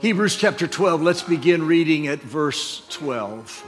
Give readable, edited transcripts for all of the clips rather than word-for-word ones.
Hebrews chapter 12, let's begin reading at verse 12.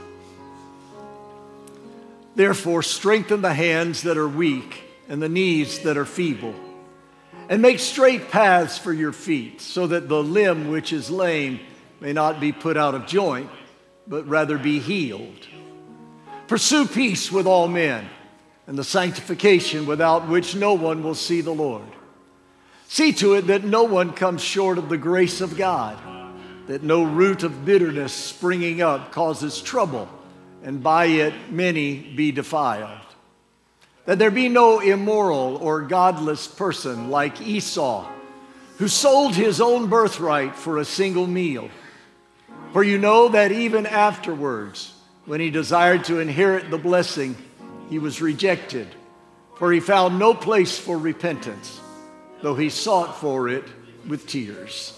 Therefore, strengthen the hands that are weak and the knees that are feeble, and make straight paths for your feet, so that the limb which is lame may not be put out of joint, but rather be healed. Pursue peace with all men, and the sanctification without which no one will see the Lord. See to it that no one comes short of the grace of God, that no root of bitterness springing up causes trouble, and by it many be defiled. That there be no immoral or godless person like Esau, who sold his own birthright for a single meal. For you know that even afterwards, when he desired to inherit the blessing, he was rejected, for he found no place for repentance, though he sought for it with tears.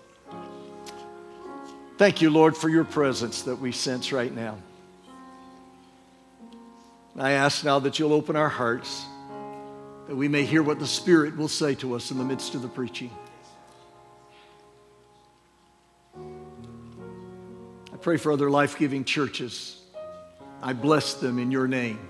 Thank you, Lord, for your presence that we sense right now. I ask now that you'll open our hearts, that we may hear what the Spirit will say to us in the midst of the preaching. I pray for other life-giving churches. I bless them in your name.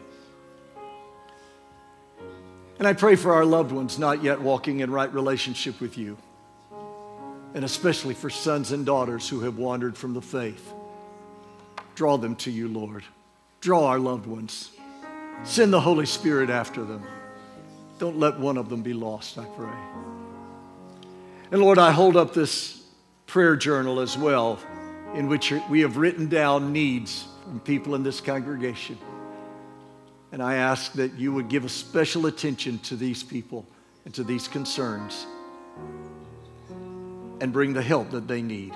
And I pray for our loved ones not yet walking in right relationship with you, and especially for sons and daughters who have wandered from the faith. Draw them to you, Lord. Draw our loved ones. Send the Holy Spirit after them. Don't let one of them be lost, I pray. And Lord, I hold up this prayer journal as well, in which we have written down needs from people in this congregation. And I ask that you would give a special attention to these people and to these concerns, and bring the help that they need.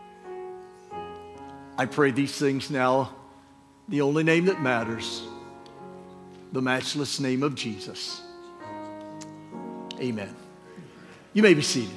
I pray these things now, the only name that matters, the matchless name of Jesus. Amen. You may be seated.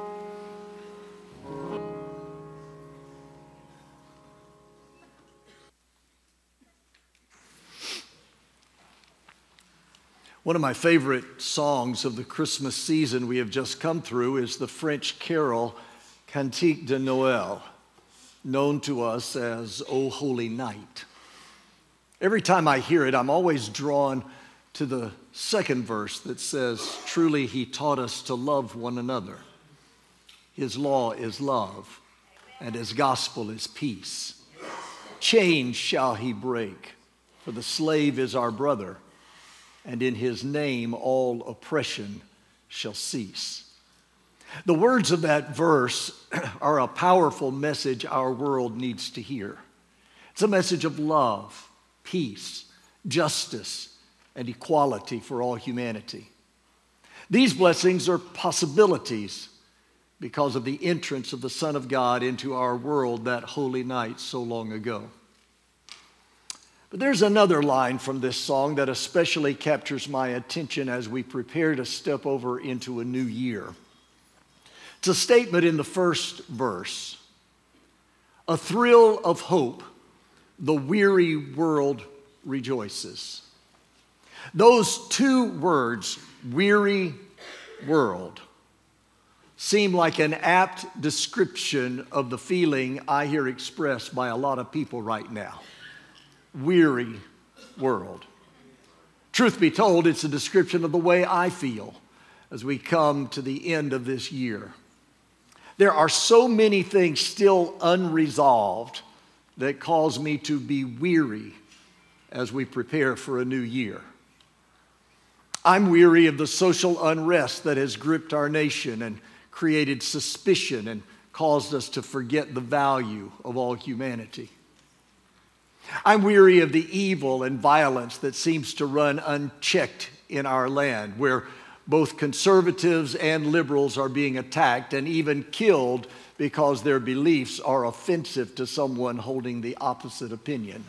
One of my favorite songs of the Christmas season we have just come through is the French carol Cantique de Noël, known to us as O Holy Night. Every time I hear it, I'm always drawn to the second verse that says, truly he taught us to love one another. His law is love, and his gospel is peace. Chains shall he break, for the slave is our brother, and in his name all oppression shall cease. The words of that verse are a powerful message our world needs to hear. It's a message of love, peace, justice, and equality for all humanity. These blessings are possibilities because of the entrance of the Son of God into our world that holy night so long ago. But there's another line from this song that especially captures my attention as we prepare to step over into a new year. It's a statement in the first verse. A thrill of hope, the weary world rejoices. Those two words, weary world, seem like an apt description of the feeling I hear expressed by a lot of people right now. Weary world. Truth be told, it's a description of the way I feel as we come to the end of this year. There are so many things still unresolved that cause me to be weary as we prepare for a new year. I'm weary of the social unrest that has gripped our nation and created suspicion and caused us to forget the value of all humanity. I'm weary of the evil and violence that seems to run unchecked in our land, where both conservatives and liberals are being attacked and even killed because their beliefs are offensive to someone holding the opposite opinion.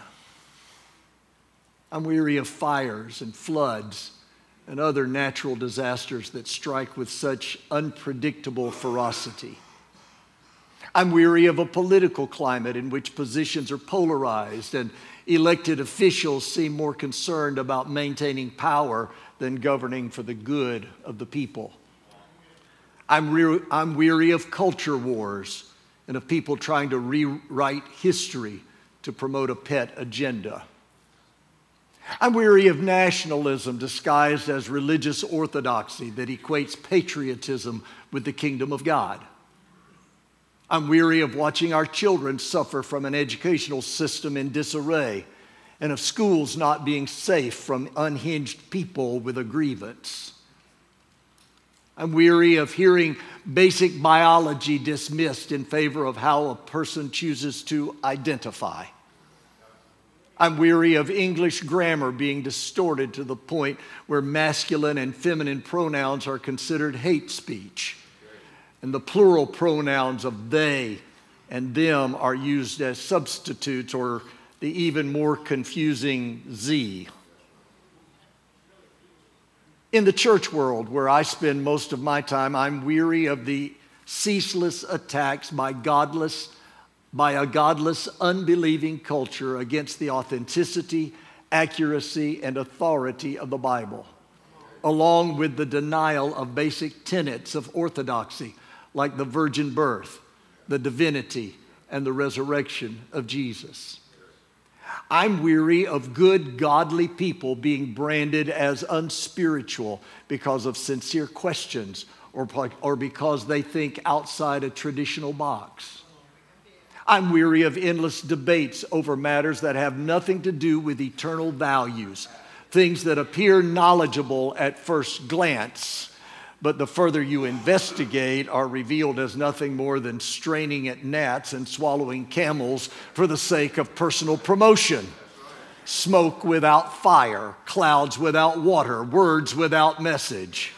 I'm weary of fires and floods and other natural disasters that strike with such unpredictable ferocity. I'm weary of a political climate in which positions are polarized and elected officials seem more concerned about maintaining power than governing for the good of the people. I'm weary of culture wars and of people trying to rewrite history to promote a pet agenda. I'm weary of nationalism disguised as religious orthodoxy that equates patriotism with the kingdom of God. I'm weary of watching our children suffer from an educational system in disarray and of schools not being safe from unhinged people with a grievance. I'm weary of hearing basic biology dismissed in favor of how a person chooses to identify. I'm weary of English grammar being distorted to the point where masculine and feminine pronouns are considered hate speech, and the plural pronouns of they and them are used as substitutes, or the even more confusing Z. In the church world, where I spend most of my time, I'm weary of the ceaseless attacks by a godless, unbelieving culture against the authenticity, accuracy, and authority of the Bible, along with the denial of basic tenets of orthodoxy, like the virgin birth, the divinity, and the resurrection of Jesus. I'm weary of good, godly people being branded as unspiritual because of sincere questions or because they think outside a traditional box. I'm weary of endless debates over matters that have nothing to do with eternal values, things that appear knowledgeable at first glance, but the further you investigate are revealed as nothing more than straining at gnats and swallowing camels for the sake of personal promotion. Smoke without fire, clouds without water, words without message.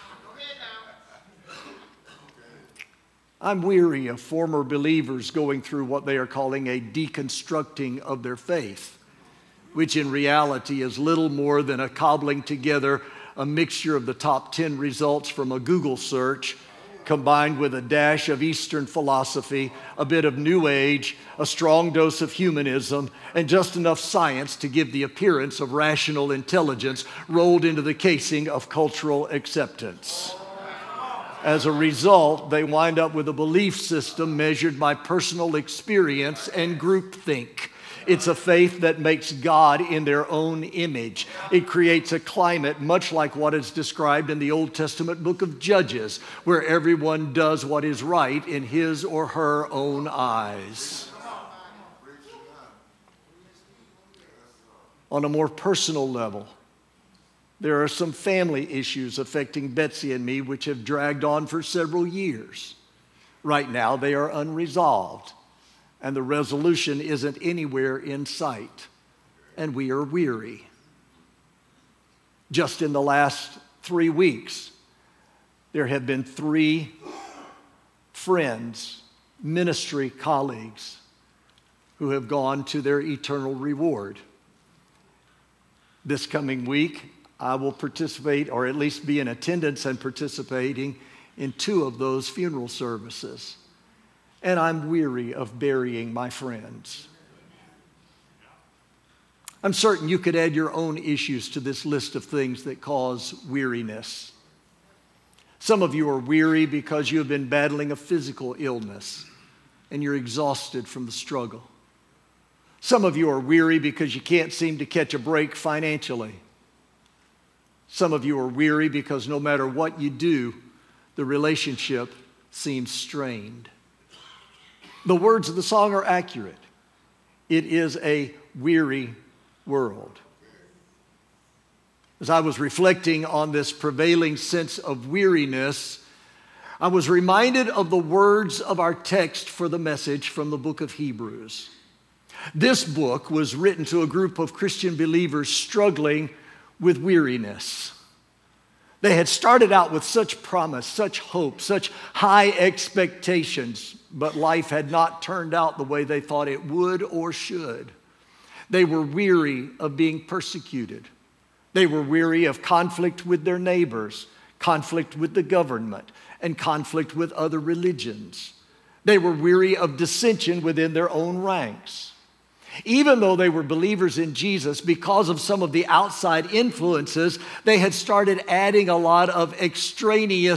I'm weary of former believers going through what they are calling a deconstructing of their faith, which in reality is little more than a cobbling together a mixture of the top 10 results from a Google search, combined with a dash of Eastern philosophy, a bit of New Age, a strong dose of humanism, and just enough science to give the appearance of rational intelligence rolled into the casing of cultural acceptance. As a result, they wind up with a belief system measured by personal experience and groupthink. It's a faith that makes God in their own image. It creates a climate much like what is described in the Old Testament book of Judges, where everyone does what is right in his or her own eyes. On a more personal level, there are some family issues affecting Betsy and me which have dragged on for several years. Right now, they are unresolved, and the resolution isn't anywhere in sight, and we are weary. Just in the last 3 weeks, there have been 3 friends, ministry colleagues, who have gone to their eternal reward. This coming week, I will participate, or at least be in attendance and participating in 2 of those funeral services. And I'm weary of burying my friends. I'm certain you could add your own issues to this list of things that cause weariness. Some of you are weary because you have been battling a physical illness and you're exhausted from the struggle. Some of you are weary because you can't seem to catch a break financially. Some of you are weary because no matter what you do, the relationship seems strained. The words of the song are accurate. It is a weary world. As I was reflecting on this prevailing sense of weariness, I was reminded of the words of our text for the message from the book of Hebrews. This book was written to a group of Christian believers struggling with weariness. They had started out with such promise, such hope, such high expectations, but life had not turned out the way they thought it would or should. They were weary of being persecuted. They were weary of conflict with their neighbors, conflict with the government, and conflict with other religions. They were weary of dissension within their own ranks. Even though they were believers in Jesus, because of some of the outside influences, they had started adding a lot of extraneous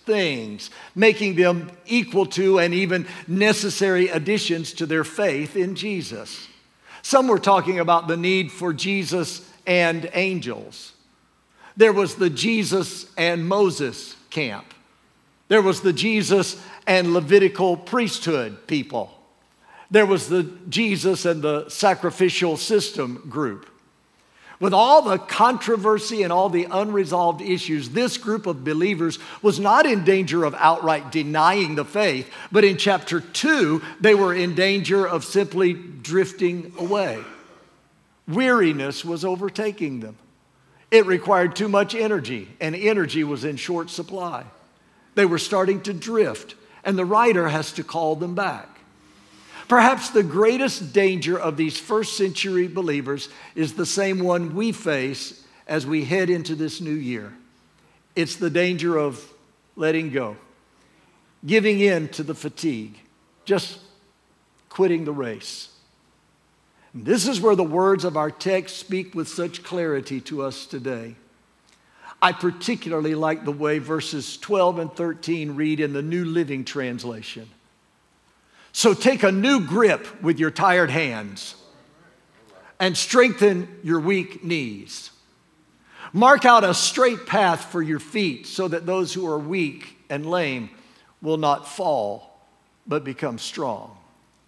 things, making them equal to and even necessary additions to their faith in Jesus. Some were talking about the need for Jesus and angels. There was the Jesus and Moses camp. There was the Jesus and Levitical priesthood people. There was the Jesus and the sacrificial system group. With all the controversy and all the unresolved issues, this group of believers was not in danger of outright denying the faith, but in chapter 2, they were in danger of simply drifting away. Weariness was overtaking them. It required too much energy, and energy was in short supply. They were starting to drift, and the writer has to call them back. Perhaps the greatest danger of these first century believers is the same one we face as we head into this new year. It's the danger of letting go, giving in to the fatigue, just quitting the race. And this is where the words of our text speak with such clarity to us today. I particularly like the way verses 12 and 13 read in the New Living Translation. So take a new grip with your tired hands and strengthen your weak knees. Mark out a straight path for your feet so that those who are weak and lame will not fall, but become strong.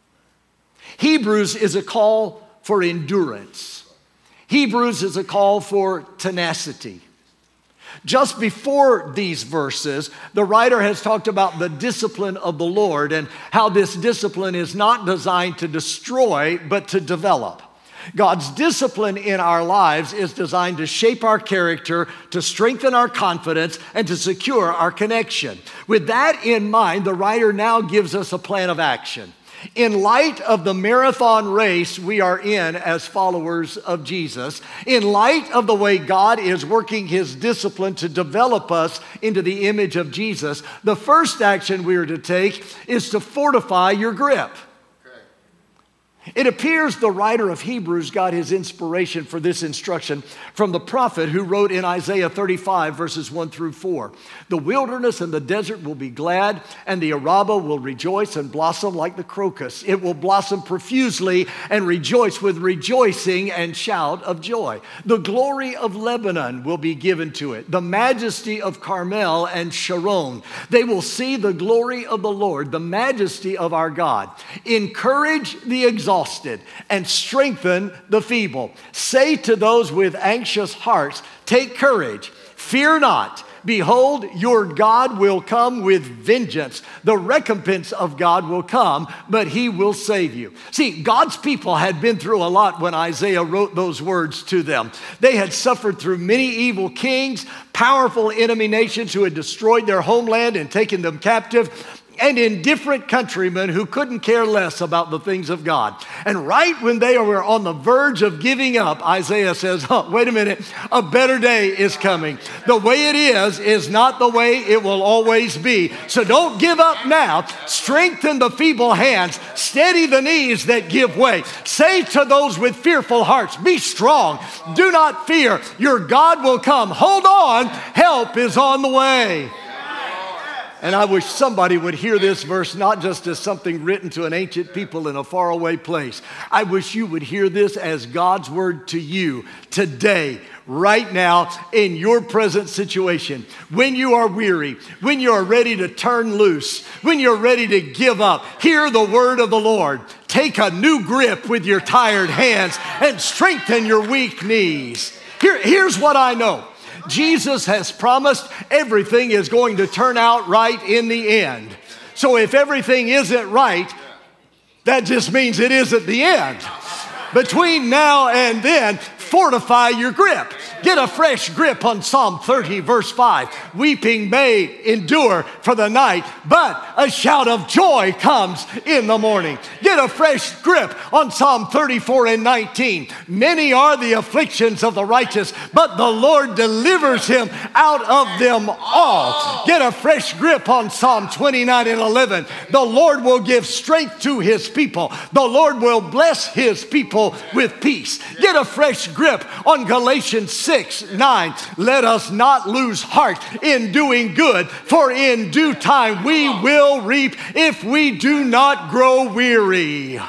Hebrews is a call for endurance. Hebrews is a call for tenacity. Just before these verses, the writer has talked about the discipline of the Lord and how this discipline is not designed to destroy, but to develop. God's discipline in our lives is designed to shape our character, to strengthen our confidence, and to secure our connection. With that in mind, the writer now gives us a plan of action. In light of the marathon race we are in as followers of Jesus, in light of the way God is working His discipline to develop us into the image of Jesus, the first action we are to take is to fortify your grip. It appears the writer of Hebrews got his inspiration for this instruction from the prophet who wrote in Isaiah 35, verses 1 through 4. The wilderness and the desert will be glad, and the Arabah will rejoice and blossom like the crocus. It will blossom profusely and rejoice with rejoicing and shout of joy. The glory of Lebanon will be given to it, the majesty of Carmel and Sharon. They will see the glory of the Lord, the majesty of our God. Encourage the exalted and strengthen the feeble. Say to those with anxious hearts, take courage, fear not. Behold, your God will come with vengeance. The recompense of God will come, but He will save you. See, God's people had been through a lot when Isaiah wrote those words to them. They had suffered through many evil kings, powerful enemy nations who had destroyed their homeland and taken them captive, and indifferent countrymen who couldn't care less about the things of God. And right when they were on the verge of giving up, Isaiah says, wait a minute, a better day is coming. The way it is not the way it will always be. So don't give up now. Strengthen the feeble hands. Steady the knees that give way. Say to those with fearful hearts, be strong. Do not fear. Your God will come. Hold on. Help is on the way. And I wish somebody would hear this verse not just as something written to an ancient people in a faraway place. I wish you would hear this as God's word to you today, right now, in your present situation. When you are weary, when you are ready to turn loose, when you're ready to give up, hear the word of the Lord. Take a new grip with your tired hands and strengthen your weak knees. Here's what I know. Jesus has promised everything is going to turn out right in the end. So if everything isn't right, that just means it isn't the end. Between now and then, fortify your grip. Get a fresh grip on Psalm 30, verse 5. Weeping may endure for the night, but a shout of joy comes in the morning. Get a fresh grip on Psalm 34 and 19. Many are the afflictions of the righteous, but the Lord delivers him out of them all. Get a fresh grip on Psalm 29 and 11. The Lord will give strength to His people. The Lord will bless His people with peace. Get a fresh grip on Galatians 6 6, 9. Let us not lose heart in doing good, for in due time we will reap if we do not grow weary.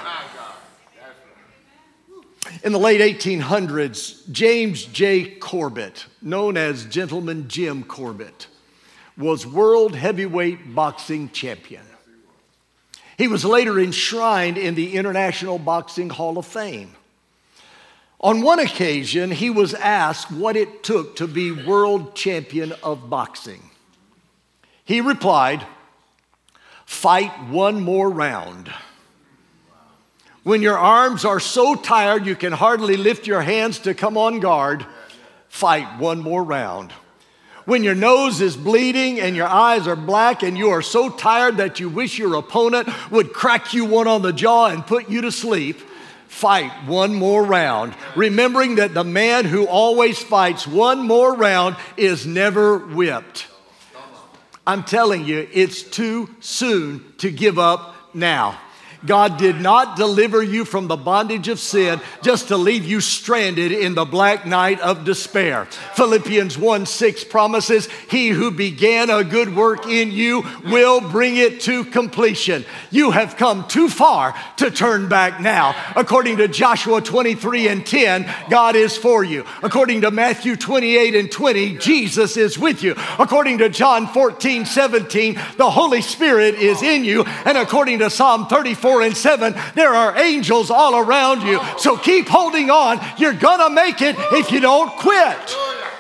In the late 1800s, James J. Corbett, known as Gentleman Jim Corbett, was world heavyweight boxing champion. He was later enshrined in the International Boxing Hall of Fame. On one occasion, he was asked what it took to be world champion of boxing. He replied, "Fight one more round. When your arms are so tired you can hardly lift your hands to come on guard, fight one more round. When your nose is bleeding and your eyes are black and you are so tired that you wish your opponent would crack you one on the jaw and put you to sleep, fight one more round, remembering that the man who always fights one more round is never whipped." I'm telling you, it's too soon to give up now. God did not deliver you from the bondage of sin just to leave you stranded in the black night of despair. Philippians 1:6 promises, "He who began a good work in you will bring it to completion." You have come too far to turn back now. According to Joshua 23:10, God is for you. According to Matthew 28:20, Jesus is with you. According to John 14:17, the Holy Spirit is in you. And according to Psalm 34:7, there are angels all around you. So keep holding on. You're gonna make it if you don't quit.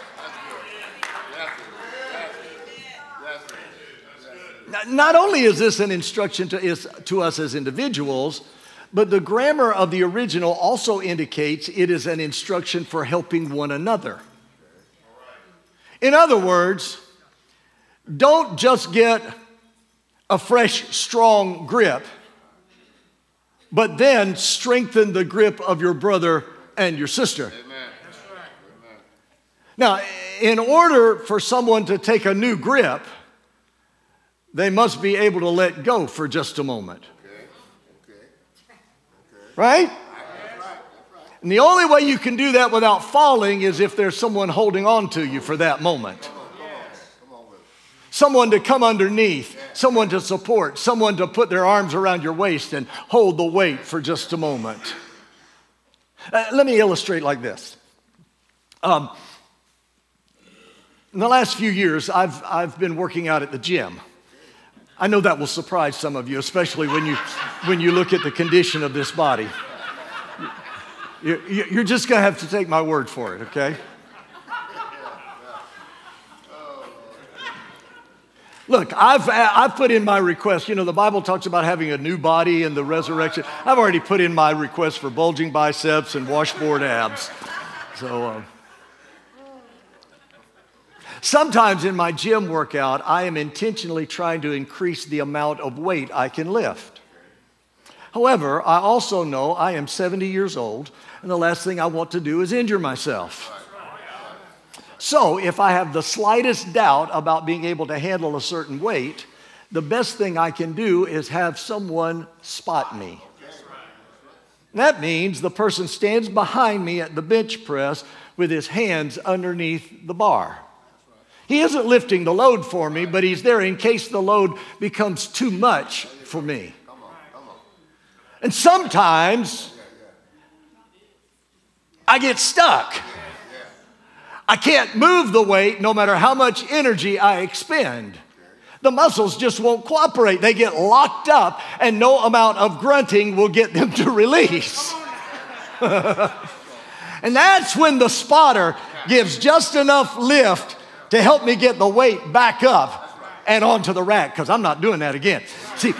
Not only is this an instruction to us as individuals, but the grammar of the original also indicates it is an instruction for helping one another. In other words, don't just get a fresh, strong grip, but then strengthen the grip of your brother and your sister. Amen. Now, in order for someone to take a new grip, they must be able to let go for just a moment. Right? And the only way you can do that without falling is if there's someone holding on to you for that moment. Someone to come underneath, someone to support, someone to put their arms around your waist and hold the weight for just a moment. Let me illustrate like this. In the last few years, I've been working out at the gym. I know that will surprise some of you, especially when you look at the condition of this body. You're just going to have to take my word for it, okay? Look, I've put in my request. You know, the Bible talks about having a new body and the resurrection. I've already put in my request for bulging biceps and washboard abs. So sometimes in my gym workout, I am intentionally trying to increase the amount of weight I can lift. However, I also know I am 70 years old, and the last thing I want to do is injure myself. So if I have the slightest doubt about being able to handle a certain weight, the best thing I can do is have someone spot me. That means the person stands behind me at the bench press with his hands underneath the bar. He isn't lifting the load for me, but he's there in case the load becomes too much for me. And sometimes I get stuck. I can't move the weight no matter how much energy I expend. The muscles just won't cooperate. They get locked up, and no amount of grunting will get them to release. And that's when the spotter gives just enough lift to help me get the weight back up and onto the rack, because I'm not doing that again. See,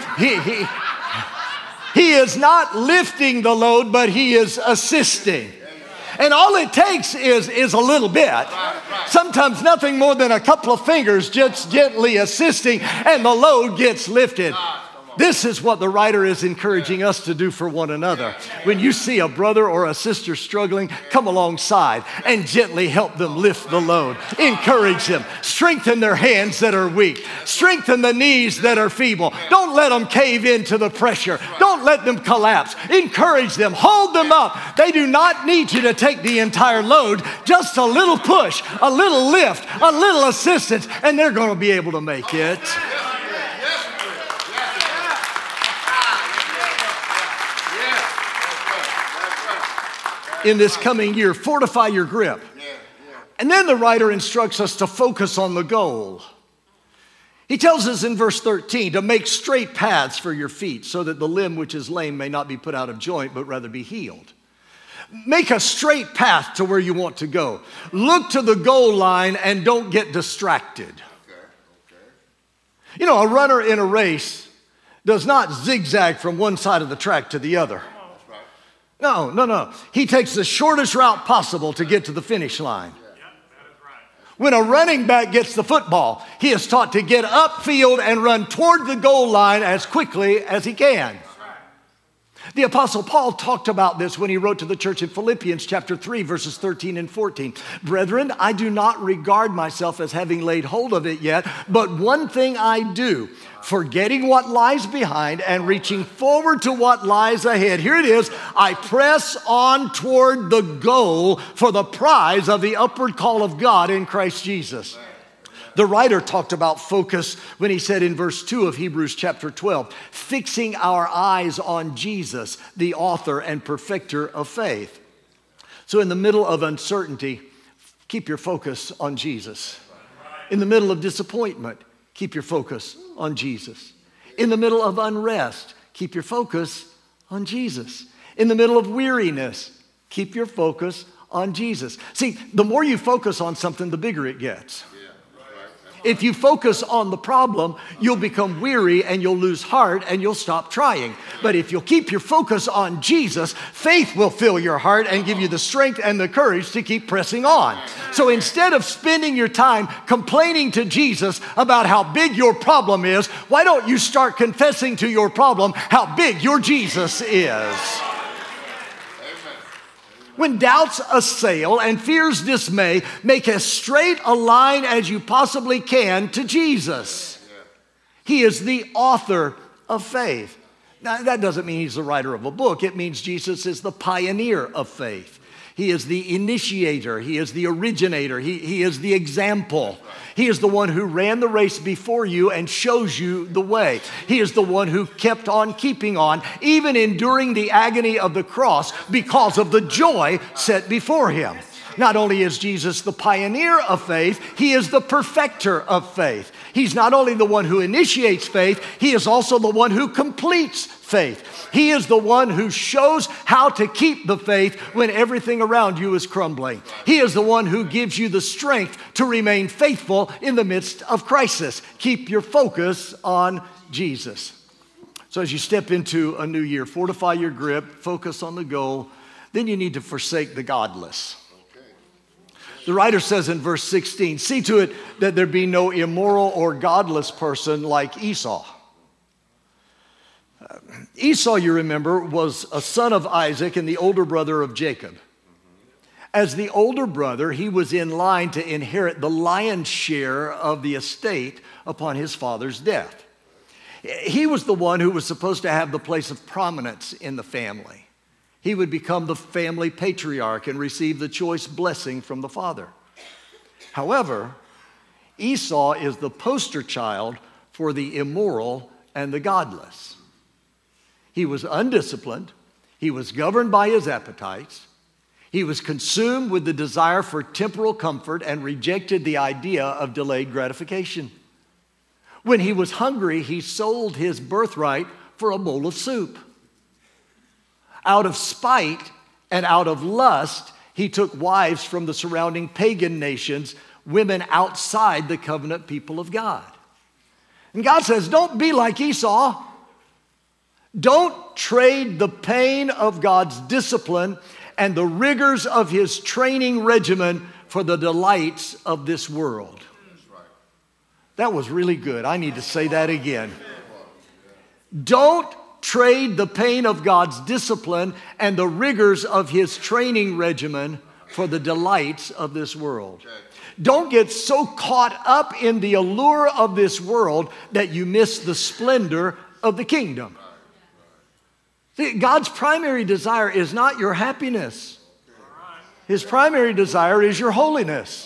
he is not lifting the load, but he is assisting. And all it takes is a little bit. Sometimes nothing more than a couple of fingers just gently assisting, and the load gets lifted. This is what the writer is encouraging us to do for one another. When you see a brother or a sister struggling, come alongside and gently help them lift the load. Encourage them. Strengthen their hands that are weak. Strengthen the knees that are feeble. Don't let them cave into the pressure. Don't let them collapse. Encourage them. Hold them up. They do not need you to take the entire load. Just a little push, a little lift, a little assistance, and they're going to be able to make it. In this coming year, fortify your grip. And then the writer instructs us to focus on the goal. He tells us in verse 13 to make straight paths for your feet so that the limb which is lame may not be put out of joint, but rather be healed. Make a straight path to where you want to go. Look to the goal line and don't get distracted. You know, a runner in a race does not zigzag from one side of the track to the other. No. He takes the shortest route possible to get to the finish line. When a running back gets the football, he is taught to get upfield and run toward the goal line as quickly as he can. The Apostle Paul talked about this when he wrote to the church in Philippians chapter 3, verses 13 and 14. Brethren, I do not regard myself as having laid hold of it yet, but one thing I do, forgetting what lies behind and reaching forward to what lies ahead. Here it is. I press on toward the goal for the prize of the upward call of God in Christ Jesus. The writer talked about focus when he said in verse 2 of Hebrews chapter 12, fixing our eyes on Jesus, the author and perfecter of faith. So in the middle of uncertainty, keep your focus on Jesus. In the middle of disappointment, keep your focus on Jesus. In the middle of unrest, keep your focus on Jesus. In the middle of weariness, keep your focus on Jesus. See, the more you focus on something, the bigger it gets. If you focus on the problem, you'll become weary and you'll lose heart and you'll stop trying. But if you'll keep your focus on Jesus, faith will fill your heart and give you the strength and the courage to keep pressing on. So instead of spending your time complaining to Jesus about how big your problem is, why don't you start confessing to your problem how big your Jesus is? When doubts assail and fears dismay, make as straight a line as you possibly can to Jesus. He is the author of faith. Now, that doesn't mean he's the writer of a book. It means Jesus is the pioneer of faith. He is the initiator. He is the originator. He is the example. He is the one who ran the race before you and shows you the way. He is the one who kept on keeping on, even enduring the agony of the cross because of the joy set before him. Not only is Jesus the pioneer of faith, he is the perfecter of faith. He's not only the one who initiates faith, he is also the one who completes faith. He is the one who shows how to keep the faith when everything around you is crumbling. He is the one who gives you the strength to remain faithful in the midst of crisis. Keep your focus on Jesus. So as you step into a new year, fortify your grip, focus on the goal. Then you need to forsake the godless. The writer says in verse 16, see to it that there be no immoral or godless person like Esau. Esau, you remember, was a son of Isaac and the older brother of Jacob. As the older brother, he was in line to inherit the lion's share of the estate upon his father's death. He was the one who was supposed to have the place of prominence in the family. He would become the family patriarch and receive the choice blessing from the father. However, Esau is the poster child for the immoral and the godless. He was undisciplined. He was governed by his appetites. He was consumed with the desire for temporal comfort and rejected the idea of delayed gratification. When he was hungry, he sold his birthright for a bowl of soup. Out of spite and out of lust, he took wives from the surrounding pagan nations, women outside the covenant people of God. And God says, don't be like Esau. Don't trade the pain of God's discipline and the rigors of his training regimen for the delights of this world. That was really good. I need to say that again. Don't trade the pain of God's discipline and the rigors of His training regimen for the delights of this world. Don't get so caught up in the allure of this world that you miss the splendor of the kingdom. See, God's primary desire is not your happiness. His primary desire is your holiness.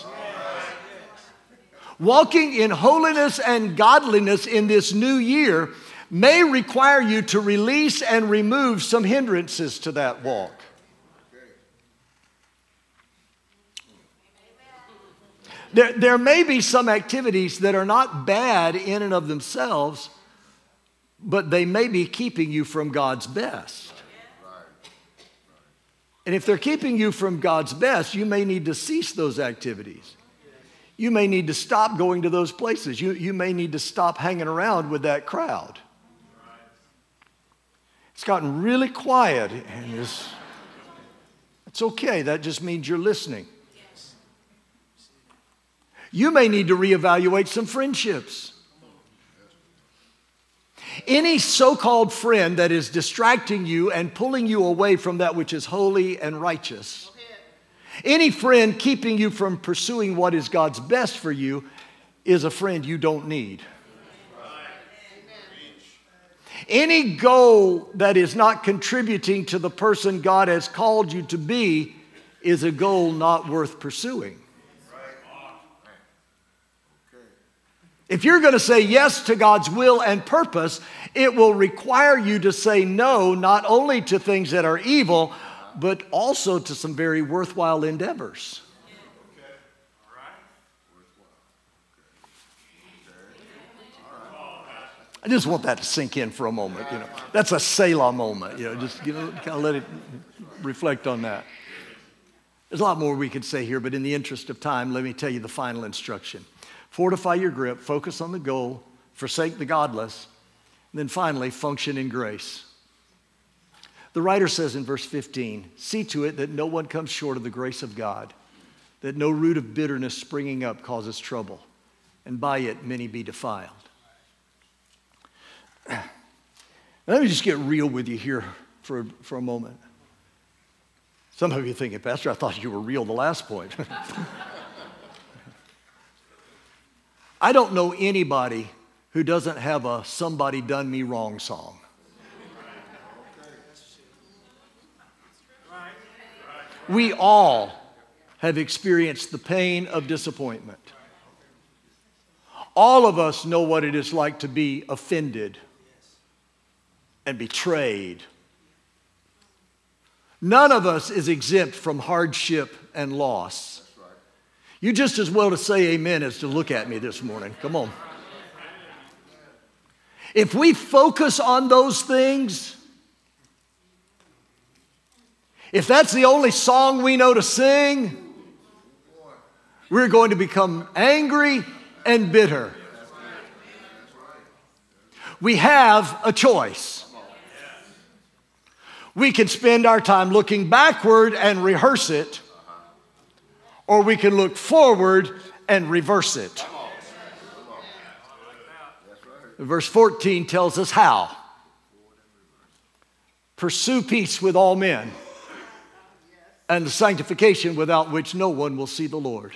Walking in holiness and godliness in this new year may require you to release and remove some hindrances to that walk. There may be some activities that are not bad in and of themselves, but they may be keeping you from God's best. And if they're keeping you from God's best, you may need to cease those activities. You may need to stop going to those places. You may need to stop hanging around with that crowd. It's gotten really quiet, and it's okay. That just means you're listening. You may need to reevaluate some friendships. Any so-called friend that is distracting you and pulling you away from that which is holy and righteous, any friend keeping you from pursuing what is God's best for you, is a friend you don't need. Any goal that is not contributing to the person God has called you to be is a goal not worth pursuing. If you're going to say yes to God's will and purpose, it will require you to say no, not only to things that are evil, but also to some very worthwhile endeavors. I just want that to sink in for a moment. That's a Selah moment. Just kind of let it reflect on that. There's a lot more we could say here, but in the interest of time, let me tell you the final instruction. Fortify your grip, focus on the goal, forsake the godless, and then finally, function in grace. The writer says in verse 15, see to it that no one comes short of the grace of God, that no root of bitterness springing up causes trouble, and by it many be defiled. Let me just get real with you here for a moment. Some of you are thinking, Pastor, I thought you were real the last point. I don't know anybody who doesn't have a "somebody done me wrong" song. We all have experienced the pain of disappointment. All of us know what it is like to be offended and betrayed. None of us is exempt from hardship and loss. You just as well to say amen as to look at me this morning. Come on. If we focus on those things, if that's the only song we know to sing, we're going to become angry and bitter. We have a choice. We can spend our time looking backward and rehearse it, or we can look forward and reverse it. Verse 14 tells us how. Pursue peace with all men, and the sanctification without which no one will see the Lord.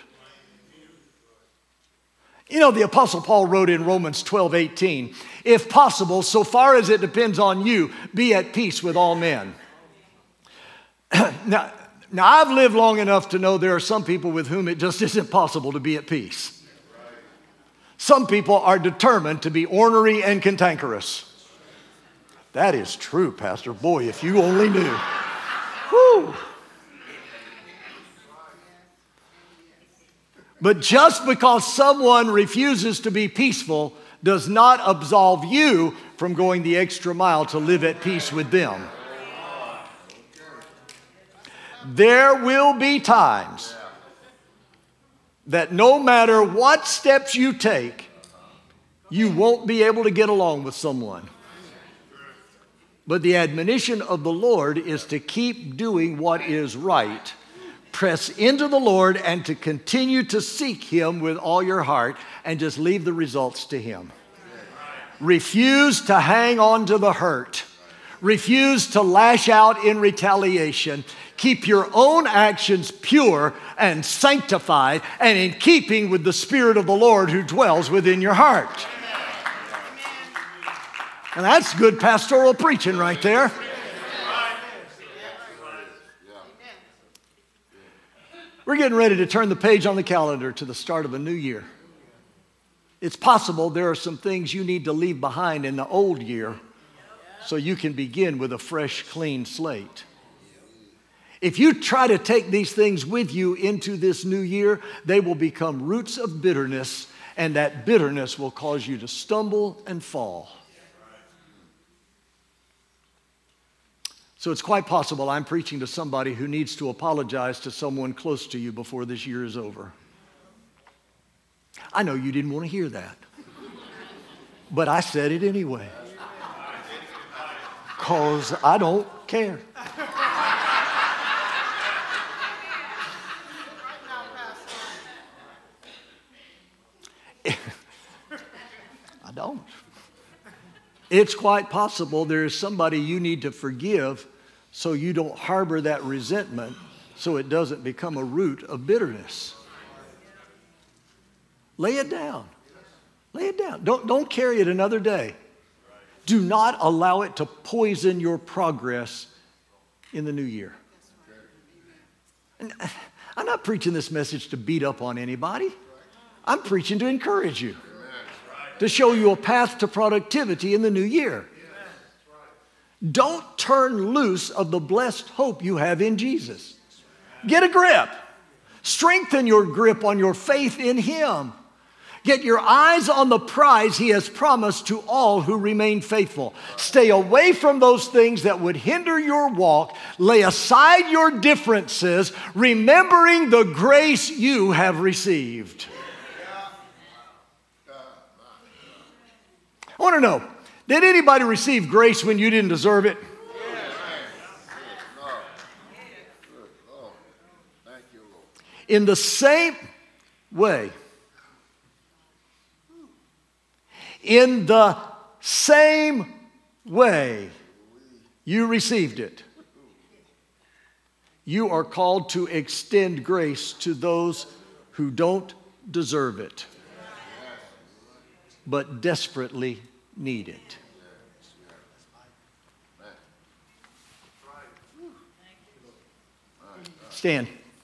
The Apostle Paul wrote in Romans 12:18, if possible, so far as it depends on you, be at peace with all men. Now, I've lived long enough to know there are some people with whom it just isn't possible to be at peace. Some people are determined to be ornery and cantankerous. That is true, Pastor. Boy, if you only knew. Whew. But just because someone refuses to be peaceful does not absolve you from going the extra mile to live at peace with them. There will be times that no matter what steps you take, you won't be able to get along with someone. But the admonition of the Lord is to keep doing what is right. Press into the Lord and to continue to seek Him with all your heart and just leave the results to Him. Refuse to hang on to the hurt. Refuse to lash out in retaliation. Keep your own actions pure and sanctified and in keeping with the Spirit of the Lord who dwells within your heart. And that's good pastoral preaching right there. We're getting ready to turn the page on the calendar to the start of a new year. It's possible there are some things you need to leave behind in the old year so you can begin with a fresh, clean slate. If you try to take these things with you into this new year, they will become roots of bitterness, and that bitterness will cause you to stumble and fall. So it's quite possible I'm preaching to somebody who needs to apologize to someone close to you before this year is over. I know you didn't want to hear that, but I said it anyway, because I don't care. I don't. It's quite possible there is somebody you need to forgive so you don't harbor that resentment, so it doesn't become a root of bitterness. Lay it down. Lay it down. Don't carry it another day. Do not allow it to poison your progress in the new year. And I'm not preaching this message to beat up on anybody. I'm preaching to encourage you, to show you a path to productivity in the new year. Don't turn loose of the blessed hope you have in Jesus. Get a grip. Strengthen your grip on your faith in Him. Get your eyes on the prize He has promised to all who remain faithful. Stay away from those things that would hinder your walk. Lay aside your differences, remembering the grace you have received. I want to know, did anybody receive grace when you didn't deserve it? In the same way, you received it, you are called to extend grace to those who don't deserve it, but desperately need it. Stand.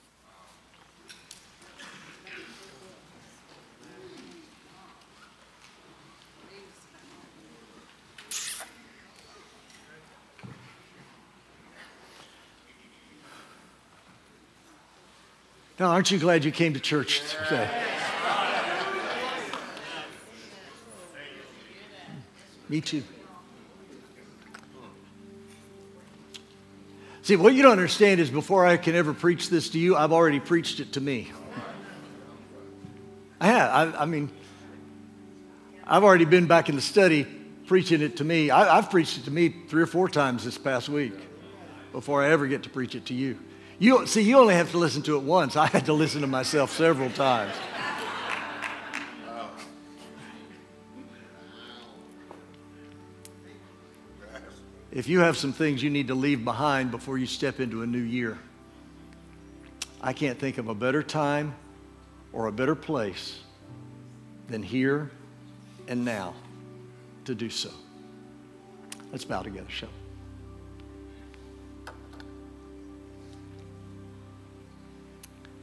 Now, aren't you glad you came to church today? Me too. See, what you don't understand is before I can ever preach this to you, I've already preached it to me. I have. I've already been back in the study preaching it to me. I've preached it to me 3 or 4 times this past week before I ever get to preach it to you. You only have to listen to it once. I had to listen to myself several times. If you have some things you need to leave behind before you step into a new year, I can't think of a better time or a better place than here and now to do so. Let's bow together, shall we?